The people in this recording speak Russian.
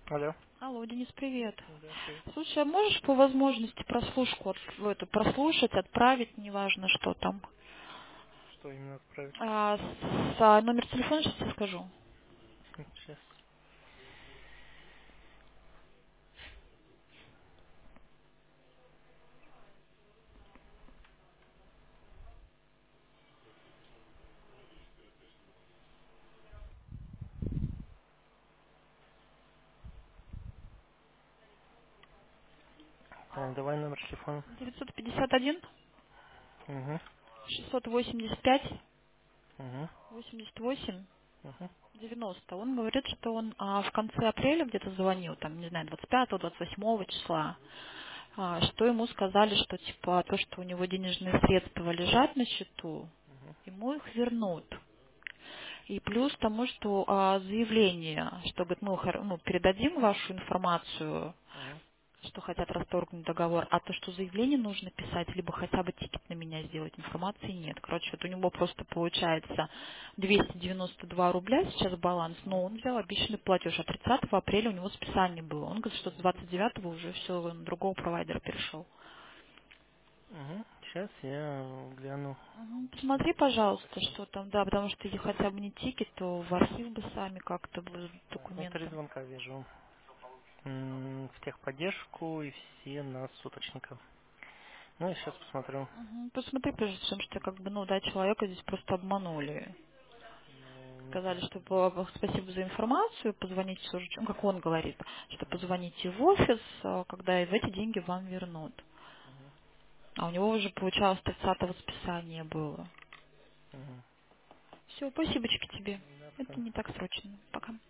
Алло. Алло, Денис, привет. Да, привет. Слушай, а можешь по возможности прослушку прослушать, отправить, неважно, что там? Что именно отправить? Номер телефона сейчас я скажу. Сейчас. Так, давай номер телефона. 951 Угу. 685 Угу. 88 Угу. 90. Он говорит, что он в конце апреля где-то звонил, там, не знаю, 25-28 числа, что ему сказали, что типа то, что у него денежные средства лежат на счету, ему их вернут. И плюс тому, что заявление, что говорит, мы передадим вашу информацию, Угу. что хотят расторгнуть договор, а то, что заявление нужно писать, либо хотя бы тикет на меня сделать, информации нет. Короче, вот у него просто получается 292 рубля сейчас баланс, но он взял обещанный платеж, а 30 апреля у него списание было. Он говорит, что с 29 уже все, он на другого провайдера перешел. Угу. Сейчас я гляну. Посмотри, пожалуйста, что там, да, потому что если хотя бы не тикет, то в архив бы сами как-то бы Ну, три документы. звонка вижу. В техподдержку и все на суточника. Ну, я сейчас посмотрю. Посмотри, прежде чем, что как бы, да, человека здесь просто обманули. Ну, не Сказали, знаю. что спасибо за информацию, позвоните в службу, как он говорит, что позвоните в офис, когда в эти деньги вам вернут. Угу. А у него уже, получалось, 30-го списание было. Угу. Все, спасибочки тебе. Да, Это потом. не так срочно. Пока.